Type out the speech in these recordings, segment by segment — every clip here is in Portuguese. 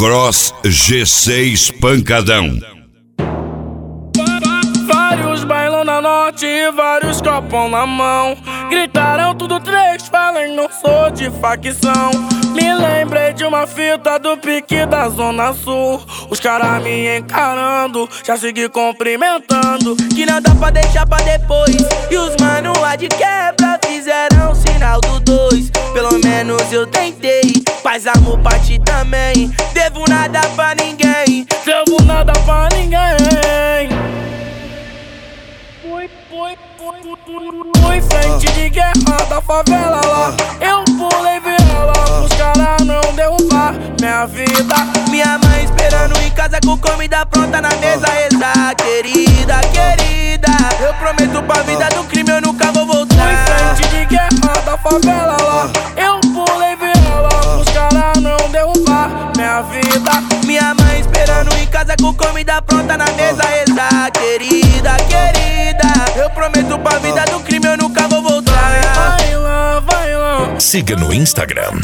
Cross G6 Pancadão. Vários bailão na norte e vários copão na mão. Gritaram tudo três, falem não sou de facção. Me lembrei de uma fita do pique da Zona Sul. Os caras me encarando, já segui cumprimentando. Que não dá pra deixar pra depois. E os mano lá de quebra fizeram sinal do 2. Pelo menos eu tentei, paz, amor pra ti também. Devo nada pra ninguém, devo nada pra ninguém. Fui frente de guerra da favela lá. Eu pulei viela, os caras não derrubar minha vida. Minha mãe esperando em casa com comida pronta na mesa. Exa, querida, querida, eu prometo pra vida do crime eu nunca vou voltar. Fui frente de guerra da favela lá. Eu pulei viela, os caras não derrubar minha vida. Minha mãe esperando em casa com comida pronta na mesa. Exa, querida, querida, eu prometo pra vida do crime eu nunca vou voltar. Vai lá, vai lá. Siga no Instagram,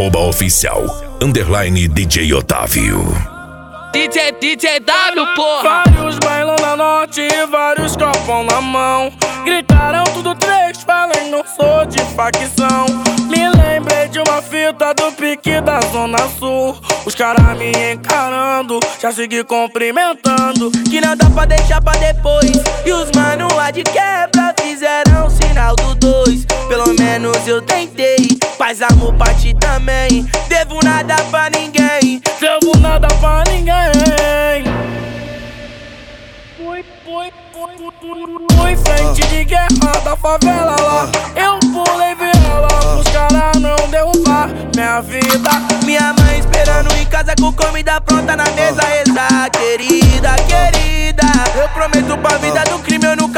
@oficial_DJ Otávio. DJ W, porra. Vários bailão na norte e vários copão na mão. Gritaram tudo três, falem não sou de facção. Me lembrei de uma fita do pique da Zona Sul. Os caras me encarando, já segui cumprimentando. Que não dá pra deixar pra depois. E os mano lá de quebra fizeram sinal do 2. Pelo menos eu tentei, paz, amor pra ti também. Devo nada pra ninguém, devo nada pra ninguém. Fui frente de guerra da favela lá. Eu pulei viela, os caras não derrubar minha vida. Minha mãe esperando em casa com comida pronta na mesa. Exa, querida, querida, eu prometo pra vida do crime eu nunca